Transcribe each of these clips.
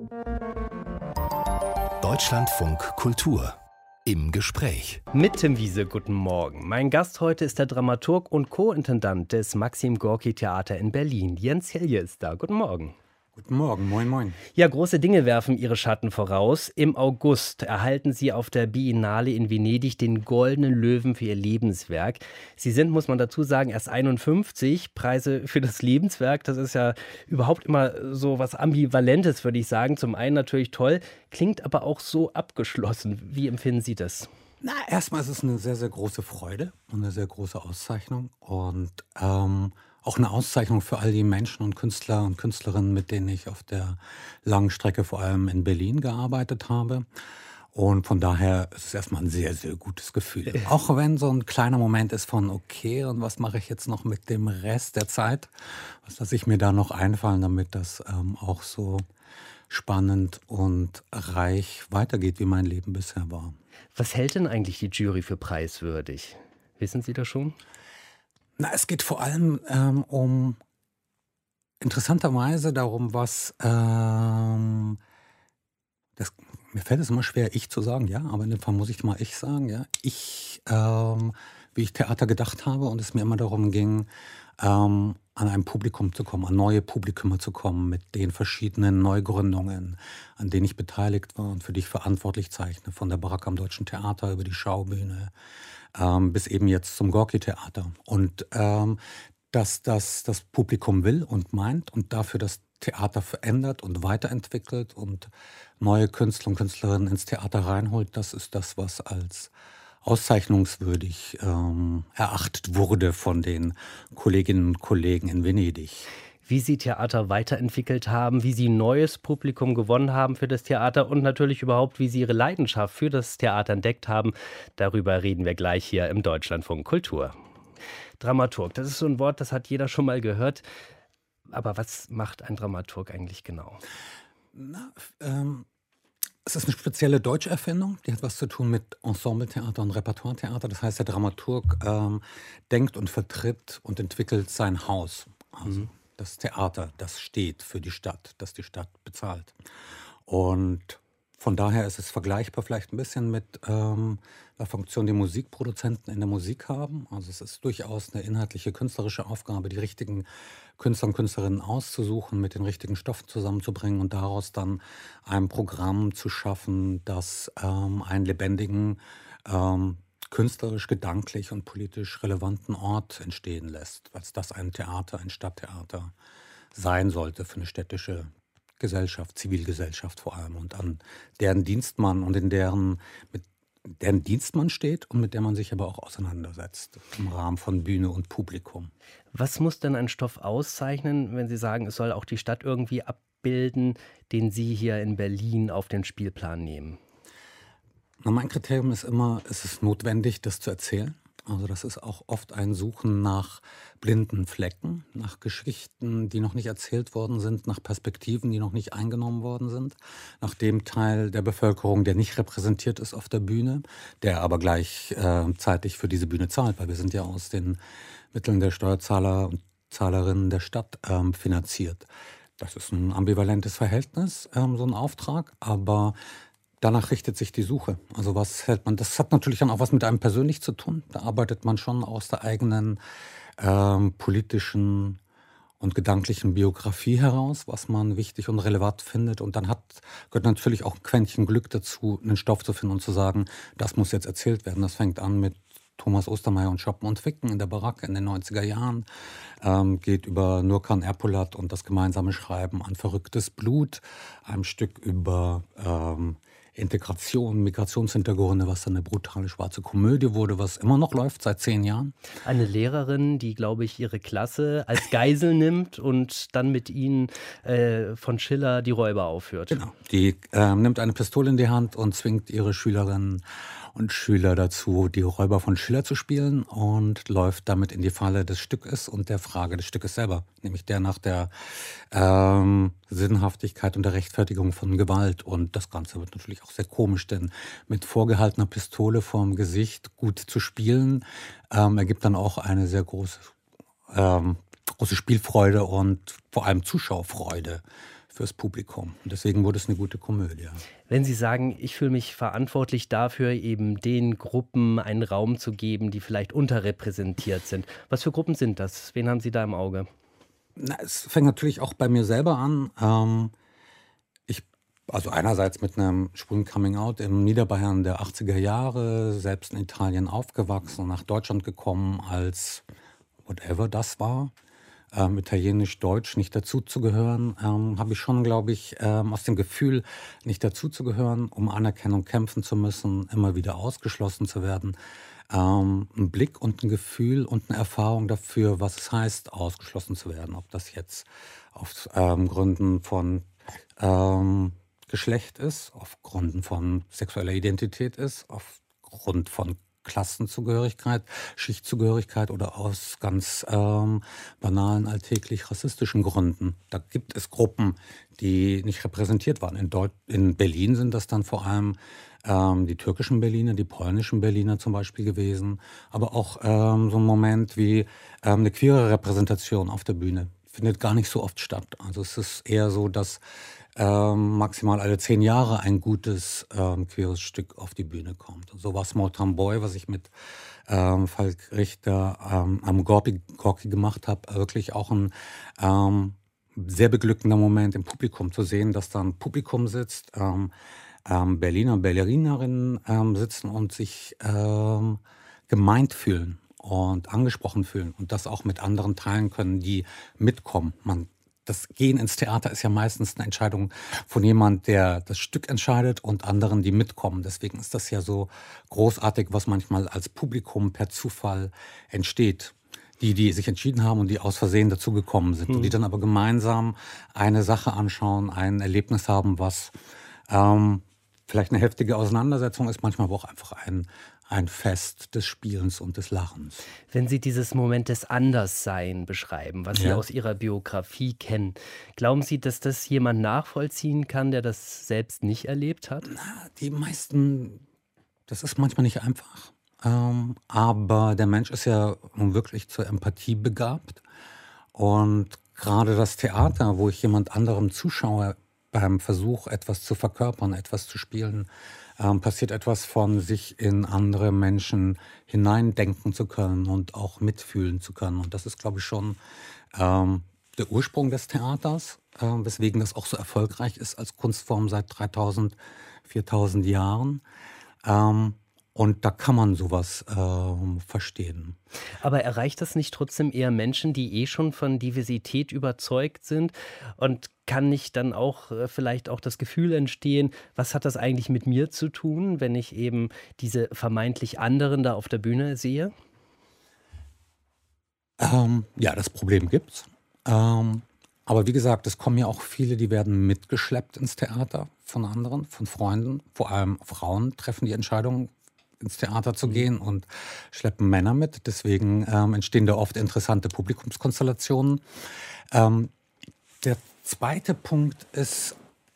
Deutschlandfunk Kultur im Gespräch. Mit Tim Wiese, guten Morgen. Mein Gast heute ist der Dramaturg und Co-Intendant des Maxim Gorki Theater in Berlin. Jens Helje ist da. Guten Morgen. Guten Morgen, moin moin. Ja, große Dinge werfen ihre Schatten voraus. Im August erhalten Sie auf der Biennale in Venedig den Goldenen Löwen für Ihr Lebenswerk. Sie sind, muss man dazu sagen, erst 51. Preise für das Lebenswerk, das ist ja überhaupt immer so was Ambivalentes, würde ich sagen. Zum einen natürlich toll, klingt aber auch so abgeschlossen. Wie empfinden Sie das? Na, erstmal ist es eine sehr, sehr große Freude und eine sehr große Auszeichnung und auch eine Auszeichnung für all die Menschen und Künstler und Künstlerinnen, mit denen ich auf der langen Strecke vor allem in Berlin gearbeitet habe. Und von daher ist es erstmal ein sehr, sehr gutes Gefühl. Auch wenn so ein kleiner Moment ist von, okay, und was mache ich jetzt noch mit dem Rest der Zeit? Was lasse ich mir da noch einfallen, damit das auch so spannend und reich weitergeht, wie mein Leben bisher war. Was hält denn eigentlich die Jury für preiswürdig? Wissen Sie das schon? Na, es geht vor allem interessanterweise darum, was, mir fällt es immer schwer, ich zu sagen, ja, aber in dem Fall muss ich mal ich sagen, ja. Wie ich Theater gedacht habe und es mir immer darum ging, an ein Publikum zu kommen, an neue Publikum zu kommen mit den verschiedenen Neugründungen, an denen ich beteiligt war und für die ich verantwortlich zeichne, von der Baracke am Deutschen Theater über die Schaubühne, bis eben jetzt zum Gorki-Theater. Und dass das Publikum will und meint und dafür das Theater verändert und weiterentwickelt und neue Künstler und Künstlerinnen ins Theater reinholt, das ist das, was als auszeichnungswürdig erachtet wurde von den Kolleginnen und Kollegen in Venedig. Wie Sie Theater weiterentwickelt haben, wie Sie neues Publikum gewonnen haben für das Theater und natürlich überhaupt, wie Sie Ihre Leidenschaft für das Theater entdeckt haben. Darüber reden wir gleich hier im Deutschlandfunk Kultur. Dramaturg, das ist so ein Wort, das hat jeder schon mal gehört. Aber was macht ein Dramaturg eigentlich genau? Es ist eine spezielle deutsche Erfindung, die hat was zu tun mit Ensembletheater und Repertoiretheater. Das heißt, der Dramaturg denkt und vertritt und entwickelt sein Haus. Also das Theater, das steht für die Stadt, das die Stadt bezahlt. Und von daher ist es vergleichbar vielleicht ein bisschen mit der Funktion, die Musikproduzenten in der Musik haben. Also es ist durchaus eine inhaltliche, künstlerische Aufgabe, die richtigen Künstler und Künstlerinnen auszusuchen, mit den richtigen Stoffen zusammenzubringen und daraus dann ein Programm zu schaffen, das einen lebendigen, künstlerisch, gedanklich und politisch relevanten Ort entstehen lässt, als das ein Theater, ein Stadttheater sein sollte für eine städtische Gesellschaft, Zivilgesellschaft vor allem und an deren Dienst man und mit deren Dienst man steht und mit der man sich aber auch auseinandersetzt im Rahmen von Bühne und Publikum. Was muss denn ein Stoff auszeichnen, wenn Sie sagen, es soll auch die Stadt irgendwie abbilden, den Sie hier in Berlin auf den Spielplan nehmen? Na, mein Kriterium ist immer, es ist notwendig, das zu erzählen. Also das ist auch oft ein Suchen nach blinden Flecken, nach Geschichten, die noch nicht erzählt worden sind, nach Perspektiven, die noch nicht eingenommen worden sind, nach dem Teil der Bevölkerung, der nicht repräsentiert ist auf der Bühne, der aber gleichzeitig für diese Bühne zahlt, weil wir sind ja aus den Mitteln der Steuerzahler und Zahlerinnen der Stadt finanziert. Das ist ein ambivalentes Verhältnis, so ein Auftrag, aber danach richtet sich die Suche. Also was hält man? Das hat natürlich dann auch was mit einem persönlich zu tun. Da arbeitet man schon aus der eigenen politischen und gedanklichen Biografie heraus, was man wichtig und relevant findet. Und dann gehört natürlich auch ein Quäntchen Glück dazu, einen Stoff zu finden und zu sagen, das muss jetzt erzählt werden. Das fängt an mit Thomas Ostermeier und Schoppen und Ficken in der Baracke in den 90er Jahren, geht über Nurkan Erpolat und das gemeinsame Schreiben an Verrücktes Blut, einem Stück über Integration, Migrationshintergründe, was dann eine brutale schwarze Komödie wurde, was immer noch läuft seit 10 Jahren. Eine Lehrerin, die, glaube ich, ihre Klasse als Geisel nimmt und dann mit ihnen von Schiller die Räuber aufführt. Genau, die nimmt eine Pistole in die Hand und zwingt ihre Schülerinnen und Schüler dazu, die Räuber von Schiller zu spielen und läuft damit in die Falle des Stückes und der Frage des Stückes selber, nämlich der nach der Sinnhaftigkeit und der Rechtfertigung von Gewalt. Und das Ganze wird natürlich auch sehr komisch, denn mit vorgehaltener Pistole vorm Gesicht gut zu spielen, ergibt dann auch eine sehr große Spielfreude und vor allem Zuschauerfreude fürs Publikum. Und deswegen wurde es eine gute Komödie. Wenn Sie sagen, ich fühle mich verantwortlich dafür, eben den Gruppen einen Raum zu geben, die vielleicht unterrepräsentiert sind. Was für Gruppen sind das? Wen haben Sie da im Auge? Na, es fängt natürlich auch bei mir selber an. Ich, also einerseits mit einem schwulen Coming-out im Niederbayern der 80er Jahre, selbst in Italien aufgewachsen und nach Deutschland gekommen als whatever das war. Italienisch, Deutsch nicht dazuzugehören, habe ich schon, glaube ich, aus dem Gefühl, nicht dazuzugehören, um Anerkennung kämpfen zu müssen, immer wieder ausgeschlossen zu werden. Ein Blick und ein Gefühl und eine Erfahrung dafür, was es heißt, ausgeschlossen zu werden. Ob das jetzt auf Gründen von Geschlecht ist, auf Gründen von sexueller Identität ist, aufgrund von Klassenzugehörigkeit, Schichtzugehörigkeit oder aus ganz banalen, alltäglich rassistischen Gründen. Da gibt es Gruppen, die nicht repräsentiert waren. In Berlin sind das dann vor allem die türkischen Berliner, die polnischen Berliner zum Beispiel gewesen. Aber auch so ein Moment wie eine queere Repräsentation auf der Bühne findet gar nicht so oft statt. Also es ist eher so, dass maximal alle 10 Jahre ein gutes queeres Stück auf die Bühne kommt. Und so war Small Town Boy, was ich mit Falk Richter am Gorki gemacht habe, wirklich auch ein sehr beglückender Moment im Publikum zu sehen, dass da ein Publikum sitzt, Berliner und Berlinerinnen sitzen und sich gemeint fühlen und angesprochen fühlen und das auch mit anderen teilen können, die mitkommen. Das Gehen ins Theater ist ja meistens eine Entscheidung von jemand, der das Stück entscheidet und anderen, die mitkommen. Deswegen ist das ja so großartig, was manchmal als Publikum per Zufall entsteht. Die sich entschieden haben und die aus Versehen dazugekommen sind und die dann aber gemeinsam eine Sache anschauen, ein Erlebnis haben, was vielleicht eine heftige Auseinandersetzung ist, manchmal aber auch einfach ein Fest des Spielens und des Lachens. Wenn Sie dieses Moment des Anderssein beschreiben, was Sie aus Ihrer Biografie kennen, glauben Sie, dass das jemand nachvollziehen kann, der das selbst nicht erlebt hat? Die meisten, das ist manchmal nicht einfach. Aber der Mensch ist ja nun wirklich zur Empathie begabt. Und gerade das Theater, wo ich jemand anderem zuschaue, beim Versuch, etwas zu verkörpern, etwas zu spielen, passiert etwas von sich in andere Menschen hineindenken zu können und auch mitfühlen zu können. Und das ist, glaube ich, schon der Ursprung des Theaters, weswegen das auch so erfolgreich ist als Kunstform seit 3000, 4000 Jahren. Und da kann man sowas verstehen. Aber erreicht das nicht trotzdem eher Menschen, die schon von Diversität überzeugt sind? Und kann nicht dann auch vielleicht auch das Gefühl entstehen, was hat das eigentlich mit mir zu tun, wenn ich eben diese vermeintlich anderen da auf der Bühne sehe? Ja, das Problem gibt's. Aber wie gesagt, es kommen ja auch viele, die werden mitgeschleppt ins Theater von anderen, von Freunden. Vor allem Frauen treffen die Entscheidung, ins Theater zu gehen und schleppen Männer mit. Deswegen entstehen da oft interessante Publikumskonstellationen. Der zweite Punkt ist,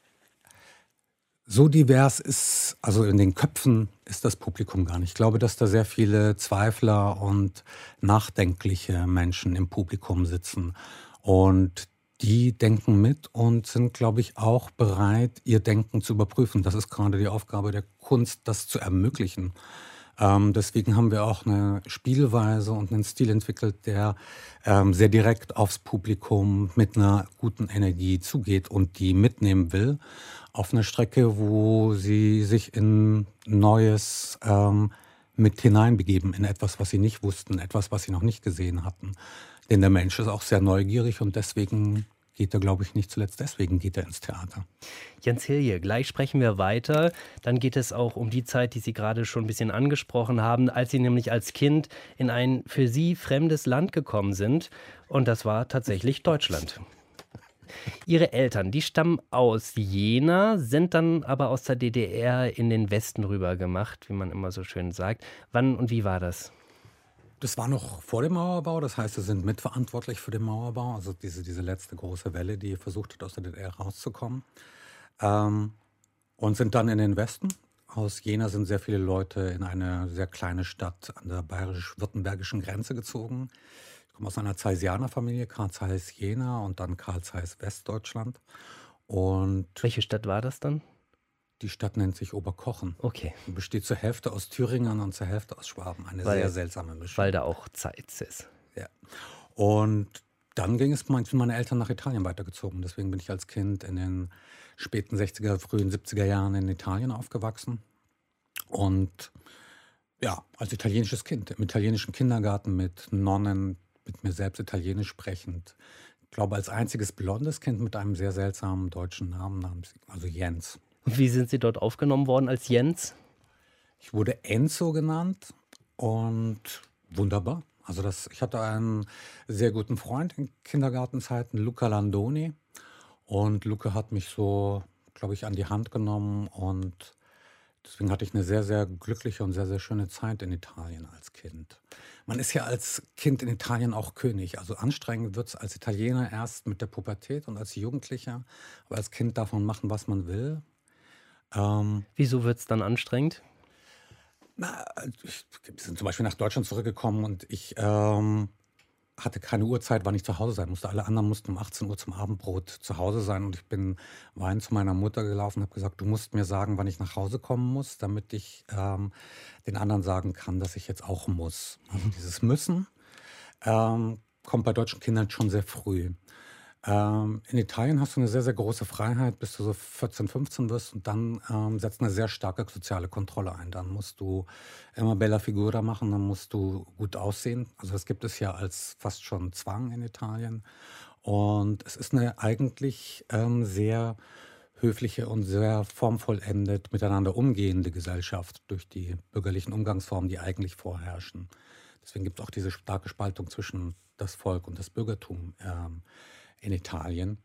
so divers ist, also in den Köpfen ist das Publikum gar nicht. Ich glaube, dass da sehr viele Zweifler und nachdenkliche Menschen im Publikum sitzen. Und die denken mit und sind, glaube ich, auch bereit, ihr Denken zu überprüfen. Das ist gerade die Aufgabe der Kunst, das zu ermöglichen. Deswegen haben wir auch eine Spielweise und einen Stil entwickelt, der sehr direkt aufs Publikum mit einer guten Energie zugeht und die mitnehmen will auf eine Strecke, wo sie sich in Neues mit hineinbegeben, in etwas, was sie nicht wussten, etwas, was sie noch nicht gesehen hatten. Denn der Mensch ist auch sehr neugierig und deswegen geht er, glaube ich, nicht zuletzt deswegen geht er ins Theater. Jens Hilje, gleich sprechen wir weiter. Dann geht es auch um die Zeit, die Sie gerade schon ein bisschen angesprochen haben, als Sie nämlich als Kind in ein für Sie fremdes Land gekommen sind. Und das war tatsächlich Deutschland. Ihre Eltern, die stammen aus Jena, sind dann aber aus der DDR in den Westen rüber gemacht, wie man immer so schön sagt. Wann und wie war das? Das war noch vor dem Mauerbau, das heißt, sie sind mitverantwortlich für den Mauerbau, also diese letzte große Welle, die versucht hat, aus der DDR rauszukommen. Und sind dann in den Westen. Aus Jena sind sehr viele Leute in eine sehr kleine Stadt an der bayerisch-württembergischen Grenze gezogen. Ich komme aus einer Zeissianer Familie, Karl Zeiss Jena und dann Karl Zeiss Westdeutschland. Und Welche Stadt war das dann? die Stadt nennt sich Oberkochen Okay, und besteht zur Hälfte aus Thüringern und zur Hälfte aus Schwaben. Eine sehr weil, seltsame Mischung. weil da auch Zeitz ist. Ja. Und dann sind meine Eltern nach Italien weitergezogen. Deswegen bin ich als Kind in den späten 60er, frühen 70er Jahren in Italien aufgewachsen. Und ja, als italienisches Kind, im italienischen Kindergarten mit Nonnen, mit mir selbst Italienisch sprechend. Ich glaube, als einziges blondes Kind mit einem sehr seltsamen deutschen Namen, also Jens. Und wie sind Sie dort aufgenommen worden als Jens? Ich wurde Enzo genannt und wunderbar. Also ich hatte einen sehr guten Freund in Kindergartenzeiten, Luca Landoni. Und Luca hat mich so, glaube ich, an die Hand genommen und deswegen hatte ich eine sehr, sehr glückliche und sehr, sehr schöne Zeit in Italien als Kind. Man ist ja als Kind in Italien auch König. Also anstrengend wird es als Italiener erst mit der Pubertät und als Jugendlicher. Aber als Kind darf man machen, was man will. Ähm, Wieso wird es dann anstrengend? wir sind zum Beispiel nach Deutschland zurückgekommen und ich hatte keine Uhrzeit, wann ich zu Hause sein musste. Alle anderen mussten um 18 Uhr zum Abendbrot zu Hause sein und ich bin weinend zu meiner Mutter gelaufen und habe gesagt, du musst mir sagen, wann ich nach Hause kommen muss, damit ich den anderen sagen kann, dass ich jetzt auch muss. Also dieses Müssen kommt bei deutschen Kindern schon sehr früh. In Italien hast du eine sehr, sehr große Freiheit, bis du so 14, 15 wirst und dann setzt eine sehr starke soziale Kontrolle ein. Dann musst du immer bella figura machen, dann musst du gut aussehen. Also das gibt es ja als fast schon Zwang in Italien. Und es ist eine eigentlich sehr höfliche und sehr formvollendet miteinander umgehende Gesellschaft durch die bürgerlichen Umgangsformen, die eigentlich vorherrschen. Deswegen gibt es auch diese starke Spaltung zwischen das Volk und das Bürgertum in Italien.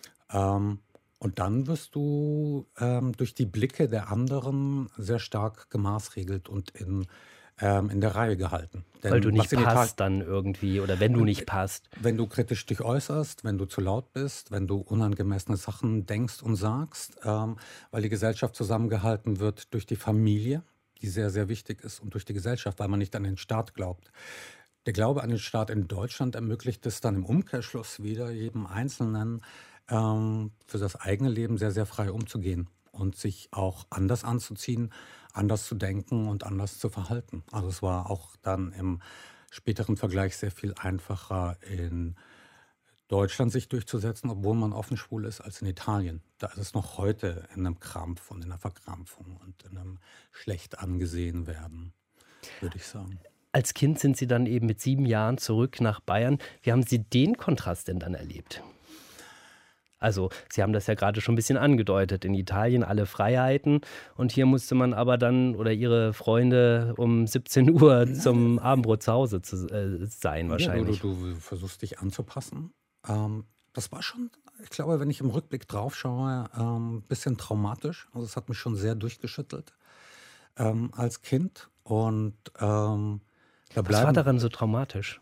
Und dann wirst du durch die Blicke der anderen sehr stark gemaßregelt und in der Reihe gehalten. Weil du Denn nicht was in Italien, passt dann irgendwie oder wenn du nicht passt. wenn du kritisch dich äußerst, wenn du zu laut bist, wenn du unangemessene Sachen denkst und sagst, weil die Gesellschaft zusammengehalten wird durch die Familie, die sehr, sehr wichtig ist, und durch die Gesellschaft, weil man nicht an den Staat glaubt. Der Glaube an den Staat in Deutschland ermöglicht es dann im Umkehrschluss wieder, jedem Einzelnen für das eigene Leben sehr, sehr frei umzugehen und sich auch anders anzuziehen, anders zu denken und anders zu verhalten. Also es war auch dann im späteren Vergleich sehr viel einfacher in Deutschland sich durchzusetzen, obwohl man offen schwul ist, als in Italien. Da ist es noch heute in einem Krampf und in einer Verkrampfung und in einem schlecht angesehen werden, würde ich sagen. Als Kind sind Sie dann eben mit 7 Jahren zurück nach Bayern. Wie haben Sie den Kontrast denn dann erlebt? Also, Sie haben das ja gerade schon ein bisschen angedeutet. In Italien alle Freiheiten und hier musste man aber dann oder Ihre Freunde um 17 Uhr zum Abendbrot zu Hause sein Ja, wahrscheinlich. du versuchst dich anzupassen. Das war schon, ich glaube, wenn ich im Rückblick drauf schaue, ein bisschen traumatisch. Also es hat mich schon sehr durchgeschüttelt als Kind. Und da Was war bleiben, daran so traumatisch?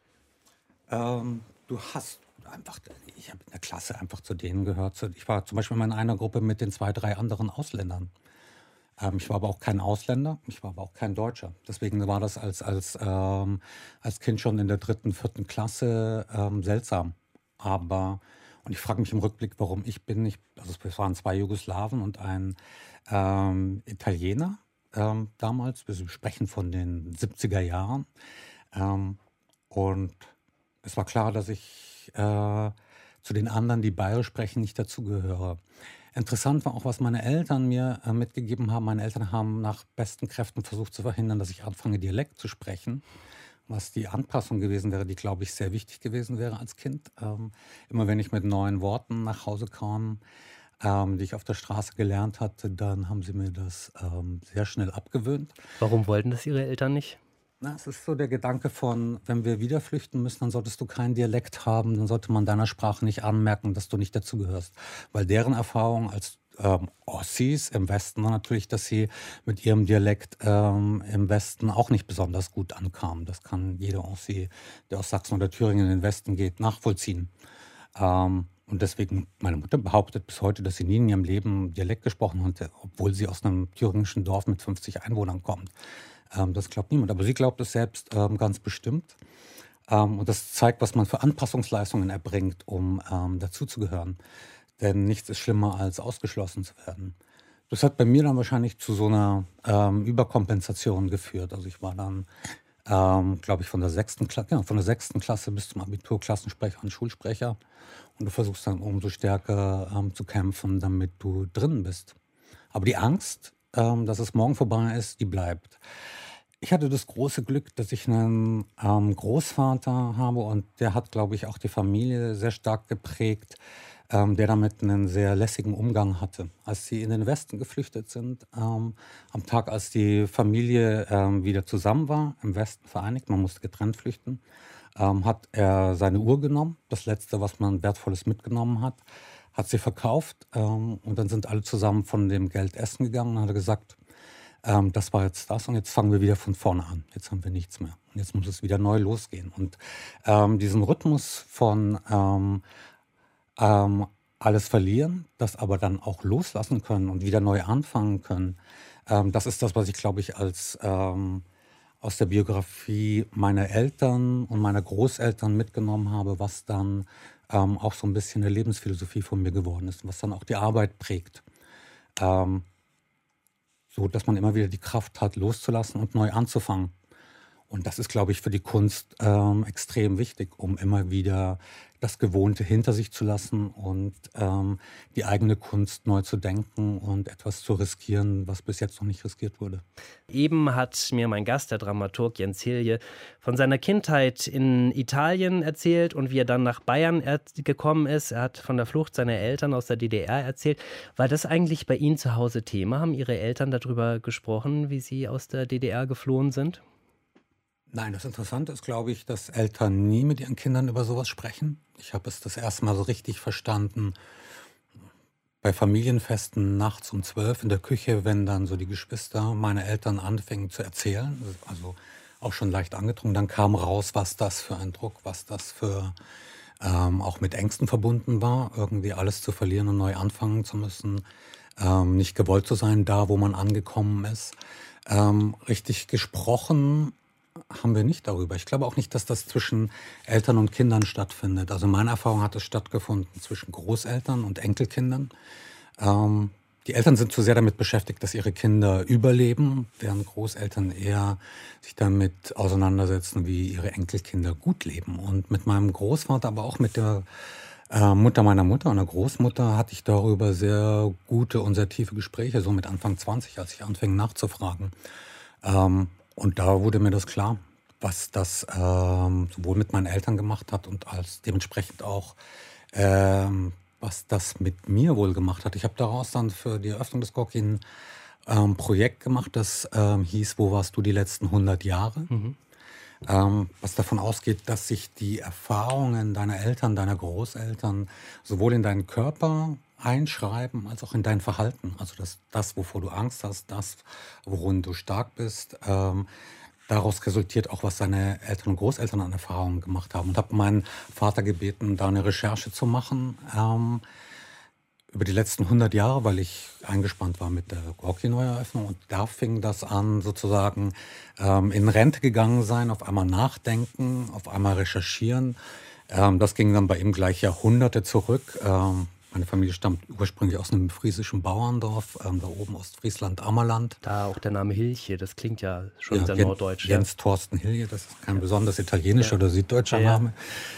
du hast einfach, ich habe in der Klasse einfach zu denen gehört. Ich war zum Beispiel mal in einer Gruppe mit den 2, 3 anderen Ausländern. Ich war aber auch kein Ausländer, ich war aber auch kein Deutscher. Deswegen war das als Kind schon in der 3., 4. Klasse seltsam. Und ich frage mich im Rückblick, warum also es waren 2 Jugoslawen und ein Italiener damals. Wir sprechen von den 70er Jahren. Und es war klar, dass ich zu den anderen, die bayerisch sprechen, nicht dazugehöre. Interessant war auch, was meine Eltern mir mitgegeben haben. Meine Eltern haben nach besten Kräften versucht zu verhindern, dass ich anfange, Dialekt zu sprechen, was die Anpassung gewesen wäre, die, glaube ich, sehr wichtig gewesen wäre als Kind. Immer wenn ich mit neuen Worten nach Hause kam, die ich auf der Straße gelernt hatte, dann haben sie mir das sehr schnell abgewöhnt. Warum wollten das Ihre Eltern nicht? Na, es ist so der Gedanke von, wenn wir wieder flüchten müssen, dann solltest du keinen Dialekt haben, dann sollte man deiner Sprache nicht anmerken, dass du nicht dazugehörst. Weil deren Erfahrung als Ossis im Westen war natürlich, dass sie mit ihrem Dialekt im Westen auch nicht besonders gut ankamen. Das kann jeder Ossi, der aus Sachsen oder Thüringen in den Westen geht, nachvollziehen. Und deswegen, meine Mutter behauptet bis heute, dass sie nie in ihrem Leben Dialekt gesprochen hatte, obwohl sie aus einem thüringischen Dorf mit 50 Einwohnern kommt. Das glaubt niemand, aber sie glaubt es selbst ganz bestimmt. Und das zeigt, was man für Anpassungsleistungen erbringt, um dazuzugehören. Denn nichts ist schlimmer, als ausgeschlossen zu werden. Das hat bei mir dann wahrscheinlich zu so einer Überkompensation geführt. Also ich war dann, glaube ich, von der sechsten Klasse bis zum Abitur Klassensprecher und Schulsprecher. Und du versuchst dann umso stärker zu kämpfen, damit du drin bist. Aber die Angst, dass es morgen vorbei ist, die bleibt. Ich hatte das große Glück, dass ich einen Großvater habe und der hat, glaube ich, auch die Familie sehr stark geprägt, der damit einen sehr lässigen Umgang hatte. Als sie in den Westen geflüchtet sind, am Tag, als die Familie wieder zusammen war, im Westen vereinigt, man musste getrennt flüchten, hat er seine Uhr genommen, das Letzte, was man Wertvolles mitgenommen hat sie verkauft und dann sind alle zusammen von dem Geld essen gegangen und hat er gesagt, das war jetzt das und jetzt fangen wir wieder von vorne an. Jetzt haben wir nichts mehr. Und jetzt muss es wieder neu losgehen. Und diesen Rhythmus von alles verlieren, das aber dann auch loslassen können und wieder neu anfangen können, das ist das, was ich, glaube ich, als aus der Biografie meiner Eltern und meiner Großeltern mitgenommen habe, was dann auch so ein bisschen eine Lebensphilosophie von mir geworden ist, was dann auch die Arbeit prägt. Ähm, so dass man immer wieder die Kraft hat, loszulassen und neu anzufangen. Und das ist, glaube ich, für die Kunst extrem wichtig, um immer wieder das Gewohnte hinter sich zu lassen und die eigene Kunst neu zu denken und etwas zu riskieren, was bis jetzt noch nicht riskiert wurde. Eben hat mir mein Gast, der Dramaturg Jens Hilje, von seiner Kindheit in Italien erzählt und wie er dann nach Bayern gekommen ist. Er hat von der Flucht seiner Eltern aus der DDR erzählt. War das eigentlich bei Ihnen zu Hause Thema? Haben Ihre Eltern darüber gesprochen, wie Sie aus der DDR geflohen sind? Nein, das Interessante ist, glaube ich, dass Eltern nie mit ihren Kindern über sowas sprechen. Ich habe es das erste Mal so richtig verstanden bei Familienfesten nachts um 12 in der Küche, wenn dann so die Geschwister meiner Eltern anfingen zu erzählen, also auch schon leicht angetrunken, dann kam raus, was das für ein Druck, was das für auch mit Ängsten verbunden war, irgendwie alles zu verlieren und neu anfangen zu müssen, nicht gewollt zu sein, da wo man angekommen ist. Richtig gesprochen haben wir nicht darüber. Ich glaube auch nicht, dass das zwischen Eltern und Kindern stattfindet. Also in meiner Erfahrung hat es stattgefunden zwischen Großeltern und Enkelkindern. Die Eltern sind zu sehr damit beschäftigt, dass ihre Kinder überleben, während Großeltern eher sich damit auseinandersetzen, wie ihre Enkelkinder gut leben. Und mit meinem Großvater, aber auch mit der Mutter meiner Mutter und der Großmutter hatte ich darüber sehr gute und sehr tiefe Gespräche, so mit Anfang 20, als ich anfing nachzufragen. Und da wurde mir das klar, was das sowohl mit meinen Eltern gemacht hat und als dementsprechend auch, was das mit mir wohl gemacht hat. Ich habe daraus dann für die Eröffnung des Gorki ein Projekt gemacht, das hieß, wo warst du die letzten 100 Jahre? Was davon ausgeht, dass sich die Erfahrungen deiner Eltern, deiner Großeltern sowohl in deinen Körper einschreiben als auch in dein Verhalten. Also das, wovor du Angst hast, das, worin du stark bist. Daraus resultiert auch, was deine Eltern und Großeltern an Erfahrungen gemacht haben. Und habe meinen Vater gebeten, da eine Recherche zu machen über die letzten 100 Jahre, weil ich eingespannt war mit der Gorki-Neueröffnung. Und da fing das an, sozusagen in Rente gegangen sein, auf einmal nachdenken, auf einmal recherchieren. Das ging dann bei ihm gleich Jahrhunderte zurück. Meine Familie stammt ursprünglich aus einem friesischen Bauerndorf, da oben Ostfriesland, Ammerland. Da auch der Name Hilje, das klingt ja schon sehr norddeutsch. Jens Thorsten Hilje, das ist kein besonders italienischer oder süddeutscher Name.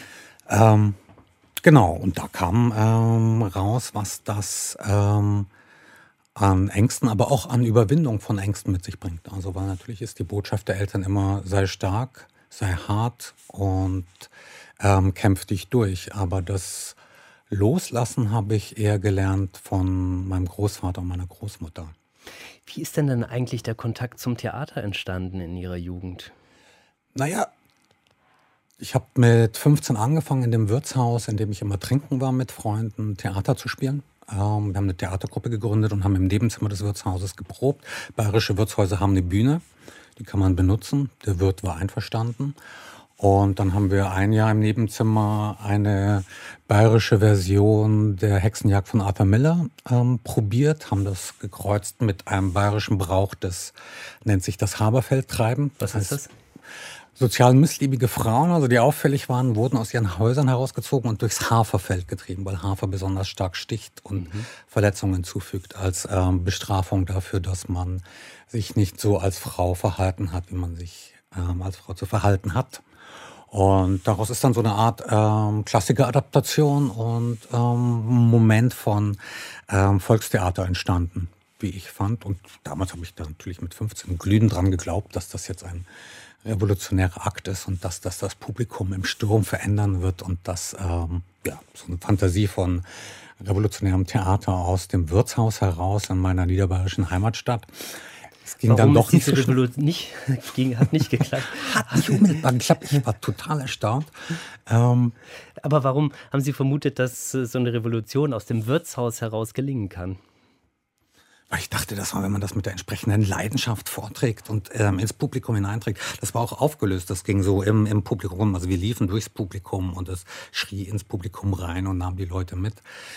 Genau, und da kam raus, was das an Ängsten, aber auch an Überwindung von Ängsten mit sich bringt. Also weil natürlich ist die Botschaft der Eltern immer, sei stark, sei hart und kämpf dich durch. Aber das Loslassen habe ich eher gelernt von meinem Großvater und meiner Großmutter. Wie ist denn dann eigentlich der Kontakt zum Theater entstanden in Ihrer Jugend? Naja, ich habe mit 15 angefangen in dem Wirtshaus, in dem ich immer trinken war mit Freunden, Theater zu spielen. Wir haben eine Theatergruppe gegründet und haben im Nebenzimmer des Wirtshauses geprobt. Bayerische Wirtshäuser haben eine Bühne, die kann man benutzen. Der Wirt war einverstanden. Und dann haben wir ein Jahr im Nebenzimmer eine bayerische Version der Hexenjagd von Arthur Miller probiert, haben das gekreuzt mit einem bayerischen Brauch, das nennt sich das Haberfeldtreiben. Was heißt das? Sozial missliebige Frauen, also die auffällig waren, wurden aus ihren Häusern herausgezogen und durchs Haferfeld getrieben, weil Hafer besonders stark sticht und Verletzungen zufügt als Bestrafung dafür, dass man sich nicht so als Frau verhalten hat, wie man sich als Frau zu verhalten hat. Und daraus ist dann so eine Art Klassiker-Adaptation und Moment von Volkstheater entstanden, wie ich fand. Und damals habe ich da natürlich mit 15 glühend dran geglaubt, dass das jetzt ein revolutionärer Akt ist und dass das Publikum im Sturm verändern wird und dass so eine Fantasie von revolutionärem Theater aus dem Wirtshaus heraus in meiner niederbayerischen Heimatstadt. Es ging Warum dann doch ist nicht diese so schnell. Revolution hat nicht geklappt. Hat nicht unmittelbar geklappt. Ich war total erstaunt. Aber warum haben Sie vermutet, dass so eine Revolution aus dem Wirtshaus heraus gelingen kann? Weil ich dachte, dass man, wenn man das mit der entsprechenden Leidenschaft vorträgt und ins Publikum hineinträgt, das war auch aufgelöst. Das ging so im Publikum. Also wir liefen durchs Publikum und es schrie ins Publikum rein und nahm die Leute mit.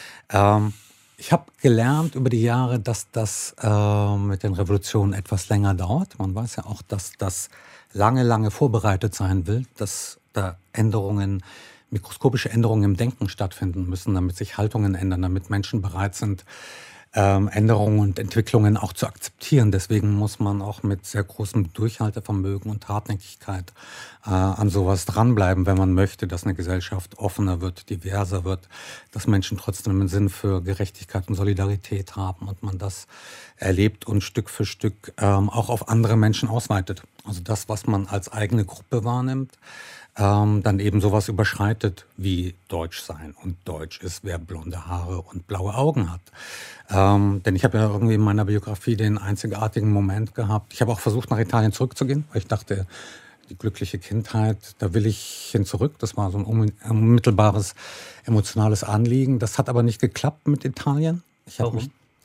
Ich habe gelernt über die Jahre, dass das mit den Revolutionen etwas länger dauert. Man weiß ja auch, dass das lange vorbereitet sein will, dass da mikroskopische Änderungen im Denken stattfinden müssen, damit sich Haltungen ändern, damit Menschen bereit sind, Änderungen und Entwicklungen auch zu akzeptieren. Deswegen muss man auch mit sehr großem Durchhaltevermögen und Hartnäckigkeit an sowas dranbleiben, wenn man möchte, dass eine Gesellschaft offener wird, diverser wird, dass Menschen trotzdem einen Sinn für Gerechtigkeit und Solidarität haben und man das erlebt und Stück für Stück auch auf andere Menschen ausweitet. Also das, was man als eigene Gruppe wahrnimmt, dann eben sowas überschreitet wie Deutsch sein. Und Deutsch ist, wer blonde Haare und blaue Augen hat. Denn ich habe ja irgendwie in meiner Biografie den einzigartigen Moment gehabt. Ich habe auch versucht, nach Italien zurückzugehen, weil ich dachte, die glückliche Kindheit, da will ich hin zurück. Das war so ein unmittelbares emotionales Anliegen. Das hat aber nicht geklappt mit Italien. Warum?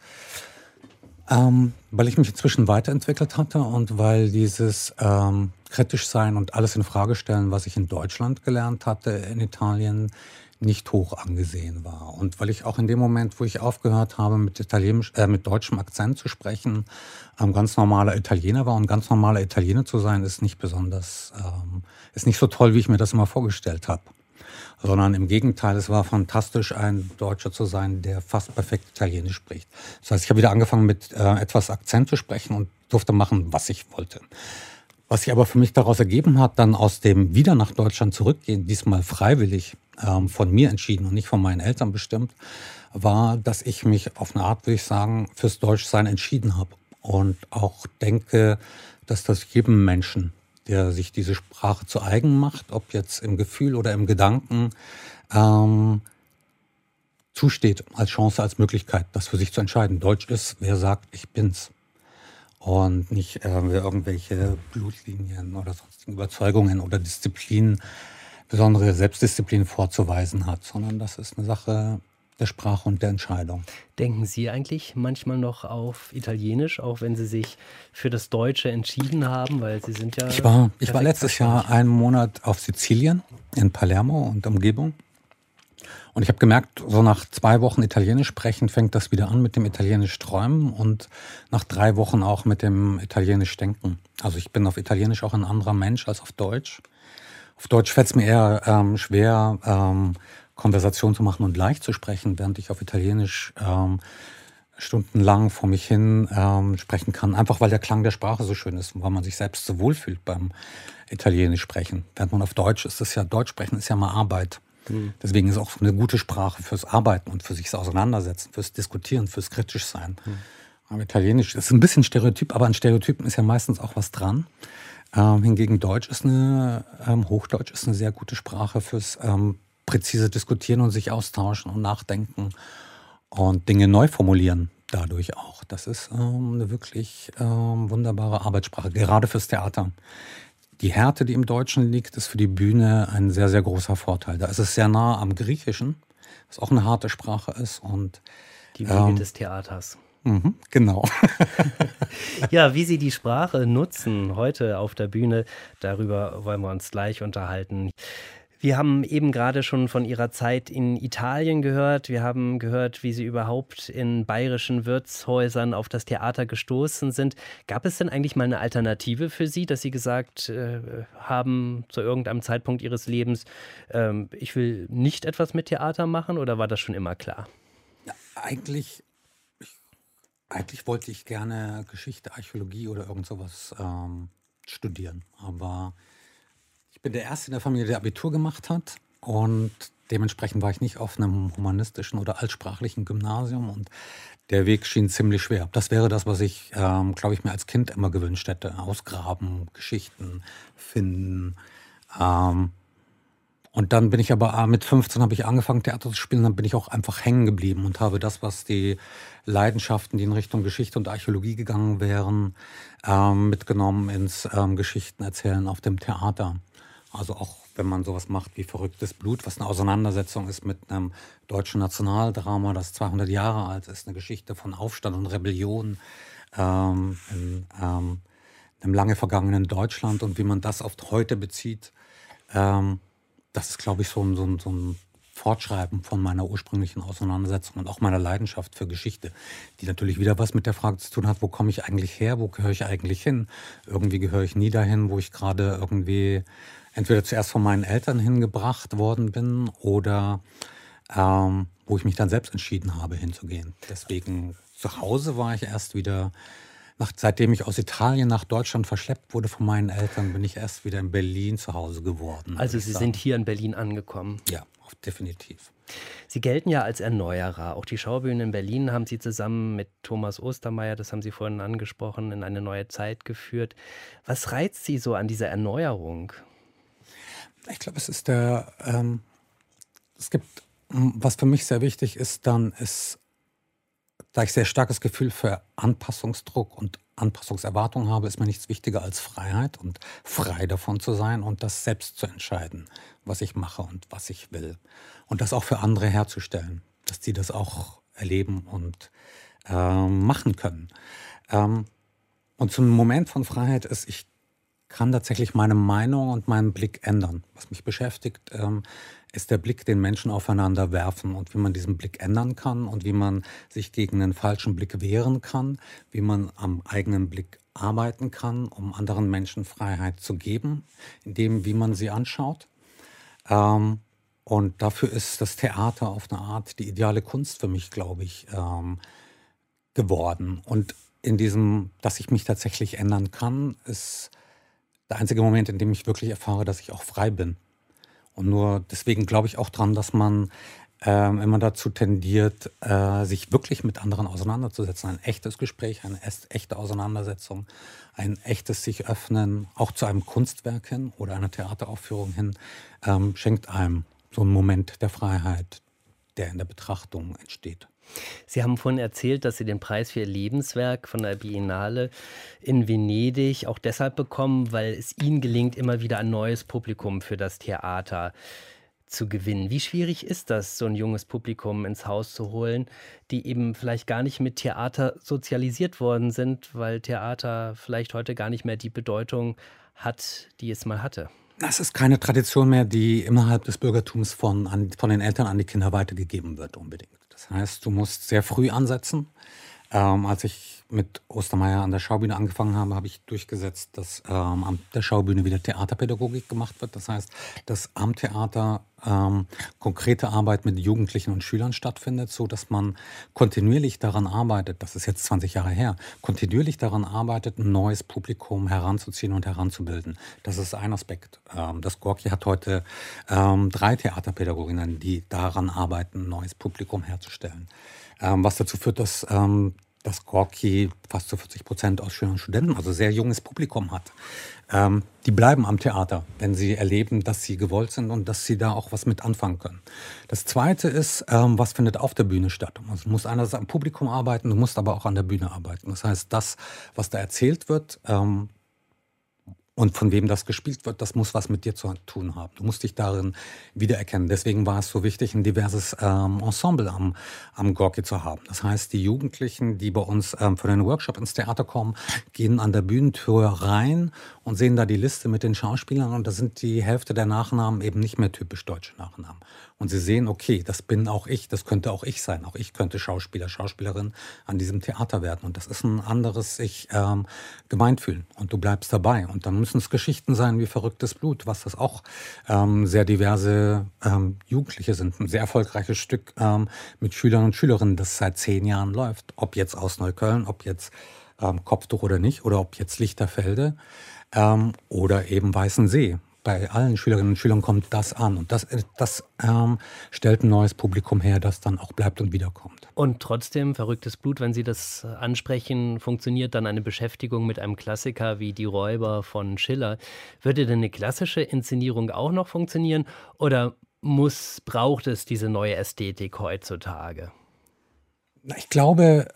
Weil ich mich inzwischen weiterentwickelt hatte und weil dieses kritisch sein und alles in Frage stellen, was ich in Deutschland gelernt hatte, in Italien nicht hoch angesehen war. Und weil ich auch in dem Moment, wo ich aufgehört habe, mit deutschem Akzent zu sprechen, ganz normaler Italiener war. Und ganz normaler Italiener zu sein, ist nicht ist nicht so toll, wie ich mir das immer vorgestellt habe. Sondern im Gegenteil, es war fantastisch, ein Deutscher zu sein, der fast perfekt Italienisch spricht. Das heißt, ich habe wieder angefangen, mit etwas Akzent zu sprechen und durfte machen, was ich wollte. Was sich aber für mich daraus ergeben hat, dann aus dem wieder nach Deutschland zurückgehen, diesmal freiwillig von mir entschieden und nicht von meinen Eltern bestimmt, war, dass ich mich auf eine Art, würde ich sagen, fürs Deutschsein entschieden habe. Und auch denke, dass das jedem Menschen, der sich diese Sprache zu eigen macht, ob jetzt im Gefühl oder im Gedanken, zusteht als Chance, als Möglichkeit, das für sich zu entscheiden. Deutsch ist, wer sagt, ich bin's. Und nicht wer irgendwelche Blutlinien oder sonstigen Überzeugungen oder Disziplinen, besondere Selbstdisziplin vorzuweisen hat, sondern das ist eine Sache der Sprache und der Entscheidung. Denken Sie eigentlich manchmal noch auf Italienisch, auch wenn Sie sich für das Deutsche entschieden haben, weil Sie sind ja... Ich war perfekt letztes Jahr verständlich. einen Monat auf Sizilien, in Palermo und Umgebung. Und ich habe gemerkt, so nach 2 Wochen Italienisch sprechen fängt das wieder an mit dem Italienisch träumen und nach 3 Wochen auch mit dem Italienisch denken. Also ich bin auf Italienisch auch ein anderer Mensch als auf Deutsch. Auf Deutsch fällt es mir eher schwer, Konversation zu machen und leicht zu sprechen, während ich auf Italienisch stundenlang vor mich hin sprechen kann. Einfach weil der Klang der Sprache so schön ist und weil man sich selbst so wohlfühlt beim Italienisch sprechen. Während man auf Deutsch ist, Deutsch sprechen ist ja mal Arbeit. Deswegen ist auch eine gute Sprache fürs Arbeiten und für sich Auseinandersetzen, fürs Diskutieren, fürs Kritischsein. Aber Italienisch ist ein bisschen Stereotyp, aber an Stereotypen ist ja meistens auch was dran. Hingegen Hochdeutsch ist eine sehr gute Sprache fürs präzise Diskutieren und sich austauschen und nachdenken und Dinge neu formulieren dadurch auch. Das ist eine wirklich wunderbare Arbeitssprache, gerade fürs Theater. Die Härte, die im Deutschen liegt, ist für die Bühne ein sehr, sehr großer Vorteil. Da ist es sehr nah am Griechischen, was auch eine harte Sprache ist. Und Die Wege des Theaters. genau. Ja, wie Sie die Sprache nutzen heute auf der Bühne, darüber wollen wir uns gleich unterhalten. Wir haben eben gerade schon von Ihrer Zeit in Italien gehört. Wir haben gehört, wie Sie überhaupt in bayerischen Wirtshäusern auf das Theater gestoßen sind. Gab es denn eigentlich mal eine Alternative für Sie, dass Sie gesagt haben, zu irgendeinem Zeitpunkt Ihres Lebens, ich will nicht etwas mit Theater machen, oder war das schon immer klar? Ja, eigentlich wollte ich gerne Geschichte, Archäologie oder irgend sowas studieren. Aber ich bin der Erste in der Familie, der Abitur gemacht hat. Und dementsprechend war ich nicht auf einem humanistischen oder altsprachlichen Gymnasium. Und der Weg schien ziemlich schwer. Das wäre das, was ich, glaube ich, mir als Kind immer gewünscht hätte. Ausgraben, Geschichten finden. Und dann bin ich aber mit 15 habe ich angefangen, Theater zu spielen. Dann bin ich auch einfach hängen geblieben und habe das, was die Leidenschaften, die in Richtung Geschichte und Archäologie gegangen wären, mitgenommen ins Geschichtenerzählen auf dem Theater. Also auch wenn man sowas macht wie Verrücktes Blut, was eine Auseinandersetzung ist mit einem deutschen Nationaldrama, das 200 Jahre alt ist, eine Geschichte von Aufstand und Rebellion in einem lange vergangenen Deutschland und wie man das auf heute bezieht. Das ist, glaube ich, so ein Fortschreiben von meiner ursprünglichen Auseinandersetzung und auch meiner Leidenschaft für Geschichte, die natürlich wieder was mit der Frage zu tun hat, wo komme ich eigentlich her, wo gehöre ich eigentlich hin? Irgendwie gehöre ich nie dahin, wo ich gerade irgendwie entweder zuerst von meinen Eltern hingebracht worden bin oder wo ich mich dann selbst entschieden habe, hinzugehen. Deswegen zu Hause war ich erst wieder, seitdem ich aus Italien nach Deutschland verschleppt wurde von meinen Eltern, bin ich erst wieder in Berlin zu Hause geworden. Also Sie sind hier in Berlin angekommen. Ja, definitiv. Sie gelten ja als Erneuerer. Auch die Schaubühne in Berlin haben Sie zusammen mit Thomas Ostermeier, das haben Sie vorhin angesprochen, in eine neue Zeit geführt. Was reizt Sie so an dieser Erneuerung? Ich glaube, es gibt, was für mich sehr wichtig ist, da ich sehr starkes Gefühl für Anpassungsdruck und Anpassungserwartung habe, ist mir nichts wichtiger als Freiheit und frei davon zu sein und das selbst zu entscheiden, was ich mache und was ich will. Und das auch für andere herzustellen, dass die das auch erleben und machen können. Und so ein Moment von Freiheit ist, ich kann tatsächlich meine Meinung und meinen Blick ändern. Was mich beschäftigt, ist der Blick, den Menschen aufeinander werfen und wie man diesen Blick ändern kann und wie man sich gegen einen falschen Blick wehren kann, wie man am eigenen Blick arbeiten kann, um anderen Menschen Freiheit zu geben, indem wie man sie anschaut. Und dafür ist das Theater auf eine Art die ideale Kunst für mich, glaube ich, geworden. Und in diesem, dass ich mich tatsächlich ändern kann, ist der einzige Moment, in dem ich wirklich erfahre, dass ich auch frei bin. Und nur deswegen glaube ich auch dran, dass man immer dazu tendiert, sich wirklich mit anderen auseinanderzusetzen. Ein echtes Gespräch, eine echte Auseinandersetzung, ein echtes sich öffnen, auch zu einem Kunstwerk hin oder einer Theateraufführung hin, schenkt einem so einen Moment der Freiheit, der in der Betrachtung entsteht. Sie haben vorhin erzählt, dass Sie den Preis für Ihr Lebenswerk von der Biennale in Venedig auch deshalb bekommen, weil es Ihnen gelingt, immer wieder ein neues Publikum für das Theater zu gewinnen. Wie schwierig ist das, so ein junges Publikum ins Haus zu holen, die eben vielleicht gar nicht mit Theater sozialisiert worden sind, weil Theater vielleicht heute gar nicht mehr die Bedeutung hat, die es mal hatte? Das ist keine Tradition mehr, die innerhalb des Bürgertums von den Eltern an die Kinder weitergegeben wird unbedingt. Das heißt, du musst sehr früh ansetzen. Als ich mit Ostermeier an der Schaubühne angefangen habe, habe ich durchgesetzt, dass an der Schaubühne wieder Theaterpädagogik gemacht wird. Das heißt, dass am Theater konkrete Arbeit mit Jugendlichen und Schülern stattfindet, so dass man kontinuierlich daran arbeitet, das ist jetzt 20 Jahre her, kontinuierlich daran arbeitet, ein neues Publikum heranzuziehen und heranzubilden. Das ist ein Aspekt. Das Gorki hat heute 3 Theaterpädagoginnen, die daran arbeiten, ein neues Publikum herzustellen. Was dazu führt, dass das Gorki fast zu 40% aus Schülern und Studenten, also sehr junges Publikum hat. Die bleiben am Theater, wenn sie erleben, dass sie gewollt sind und dass sie da auch was mit anfangen können. Das Zweite ist, was findet auf der Bühne statt? Also du musst einerseits am Publikum arbeiten, du musst aber auch an der Bühne arbeiten. Das heißt, das, was da erzählt wird, Und von wem das gespielt wird, das muss was mit dir zu tun haben. Du musst dich darin wiedererkennen. Deswegen war es so wichtig, ein diverses Ensemble am Gorki zu haben. Das heißt, die Jugendlichen, die bei uns für den Workshop ins Theater kommen, gehen an der Bühnentür rein und sehen da die Liste mit den Schauspielern. Und da sind die Hälfte der Nachnamen eben nicht mehr typisch deutsche Nachnamen. Und sie sehen, okay, das bin auch ich, das könnte auch ich sein. Auch ich könnte Schauspieler, Schauspielerin an diesem Theater werden. Und das ist ein anderes sich gemeint fühlen. Und du bleibst dabei. Und dann müssen es Geschichten sein wie Verrücktes Blut, was das auch sehr diverse Jugendliche sind. Ein sehr erfolgreiches Stück mit Schülern und Schülerinnen, das seit 10 Jahren läuft. Ob jetzt aus Neukölln, ob jetzt Kopftuch oder nicht, oder ob jetzt Lichterfelde oder eben Weißensee. Bei allen Schülerinnen und Schülern kommt das an. Und das stellt ein neues Publikum her, das dann auch bleibt und wiederkommt. Und trotzdem, Verrücktes Blut, wenn Sie das ansprechen, funktioniert dann eine Beschäftigung mit einem Klassiker wie Die Räuber von Schiller. Würde denn eine klassische Inszenierung auch noch funktionieren? Oder braucht es diese neue Ästhetik heutzutage? Ich glaube,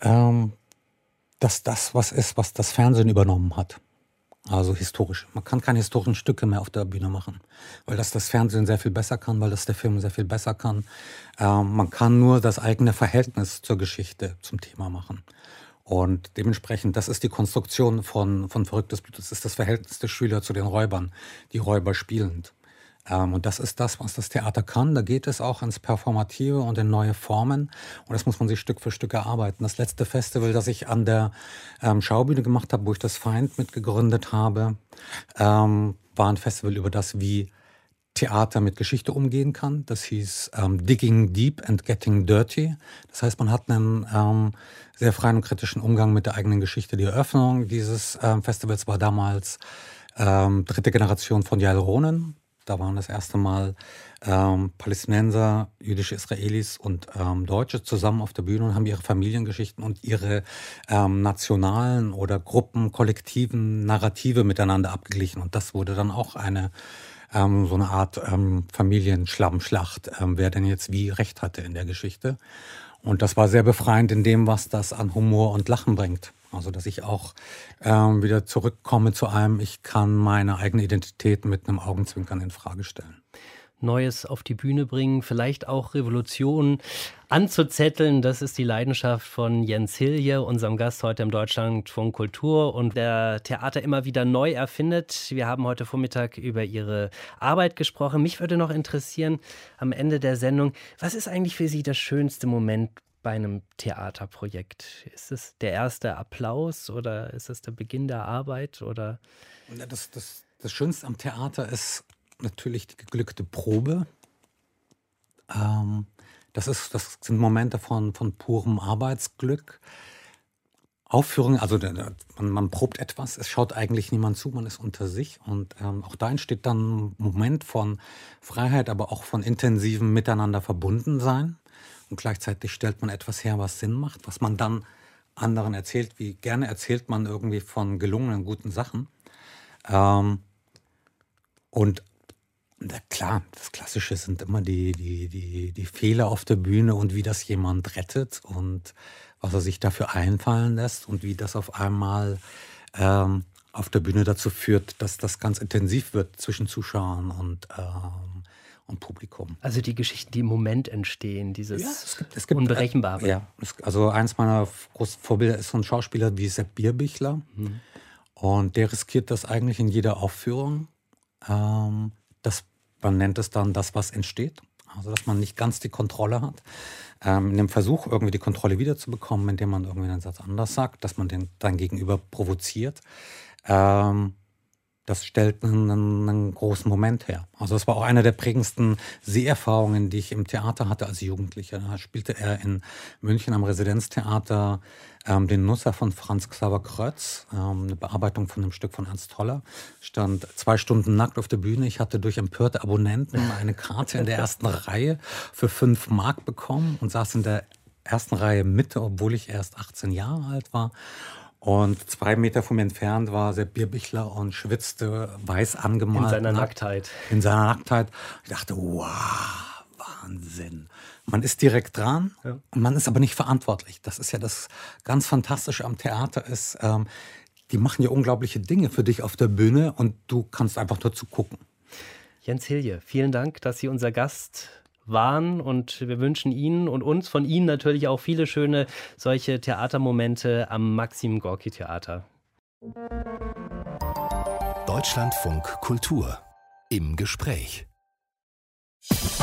dass das was ist, was das Fernsehen übernommen hat. Also historisch. Man kann keine historischen Stücke mehr auf der Bühne machen, weil das Fernsehen sehr viel besser kann, weil das der Film sehr viel besser kann. Man kann nur das eigene Verhältnis zur Geschichte zum Thema machen. Und dementsprechend, das ist die Konstruktion von Verrücktes Blut. Das ist das Verhältnis der Schüler zu den Räubern, die Räuber spielend. Und das ist das, was das Theater kann. Da geht es auch ins Performative und in neue Formen. Und das muss man sich Stück für Stück erarbeiten. Das letzte Festival, das ich an der Schaubühne gemacht habe, wo ich das Feind mitgegründet habe, war ein Festival über das, wie Theater mit Geschichte umgehen kann. Das hieß Digging Deep and Getting Dirty. Das heißt, man hat einen sehr freien und kritischen Umgang mit der eigenen Geschichte. Die Eröffnung dieses Festivals war damals 3. Generation von Yael Ronen. Da waren das erste Mal Palästinenser, jüdische Israelis und Deutsche zusammen auf der Bühne und haben ihre Familiengeschichten und ihre nationalen oder Gruppen, kollektiven Narrative miteinander abgeglichen. Und das wurde dann auch so eine Art Familienschlammschlacht, wer denn jetzt wie Recht hatte in der Geschichte. Und das war sehr befreiend in dem, was das an Humor und Lachen bringt. Also, dass ich auch wieder zurückkomme zu einem, ich kann meine eigene Identität mit einem Augenzwinkern in Frage stellen. Neues auf die Bühne bringen, vielleicht auch Revolutionen anzuzetteln. Das ist die Leidenschaft von Jens Hilje, unserem Gast heute im Deutschlandfunk Kultur und der Theater immer wieder neu erfindet. Wir haben heute Vormittag über Ihre Arbeit gesprochen. Mich würde noch interessieren, am Ende der Sendung, was ist eigentlich für Sie der schönste Moment bei einem Theaterprojekt? Ist es der erste Applaus oder ist es der Beginn der Arbeit? Oder? Das Schönste am Theater ist natürlich die geglückte Probe. Das sind Momente von purem Arbeitsglück. Aufführung, also man probt etwas, es schaut eigentlich niemand zu, man ist unter sich. Und auch da entsteht dann ein Moment von Freiheit, aber auch von intensivem Miteinander verbunden sein. Und gleichzeitig stellt man etwas her, was Sinn macht, was man dann anderen erzählt. Wie gerne erzählt man irgendwie von gelungenen, guten Sachen. Und klar, das Klassische sind immer die Fehler auf der Bühne und wie das jemand rettet und was er sich dafür einfallen lässt und wie das auf einmal auf der Bühne dazu führt, dass das ganz intensiv wird zwischen Zuschauern und Publikum. Also die Geschichten, die im Moment entstehen, dieses es gibt Unberechenbare. Ja, also eins meiner großen Vorbilder ist so ein Schauspieler wie Sepp Bierbichler. Und der riskiert das eigentlich in jeder Aufführung. Man nennt es dann das, was entsteht. Also dass man nicht ganz die Kontrolle hat. In dem Versuch, irgendwie die Kontrolle wiederzubekommen, indem man irgendwie einen Satz anders sagt, dass man den dann gegenüber provoziert. Das stellt einen großen Moment her. Also das war auch eine der prägendsten Seherfahrungen, die ich im Theater hatte als Jugendlicher. Da spielte er in München am Residenztheater den Nusser von Franz Xaver Krötz, eine Bearbeitung von einem Stück von Ernst Toller. Stand 2 Stunden nackt auf der Bühne. Ich hatte durch empörte Abonnenten eine Karte in der ersten Reihe für 5 Mark bekommen und saß in der ersten Reihe Mitte, obwohl ich erst 18 Jahre alt war. Und 2 Meter von mir entfernt war Sepp Bierbichler und schwitzte weiß angemalt. In seiner Nacktheit. In seiner Nacktheit. Ich dachte, wow, Wahnsinn. Man ist direkt dran, und man ist aber nicht verantwortlich. Das ist ja das ganz Fantastische am Theater ist, die machen ja unglaubliche Dinge für dich auf der Bühne und du kannst einfach nur zugucken. Jens Hilje, vielen Dank, dass Sie unser Gast waren und wir wünschen Ihnen und uns von Ihnen natürlich auch viele schöne solche Theatermomente am Maxim Gorki Theater. Deutschlandfunk Kultur im Gespräch.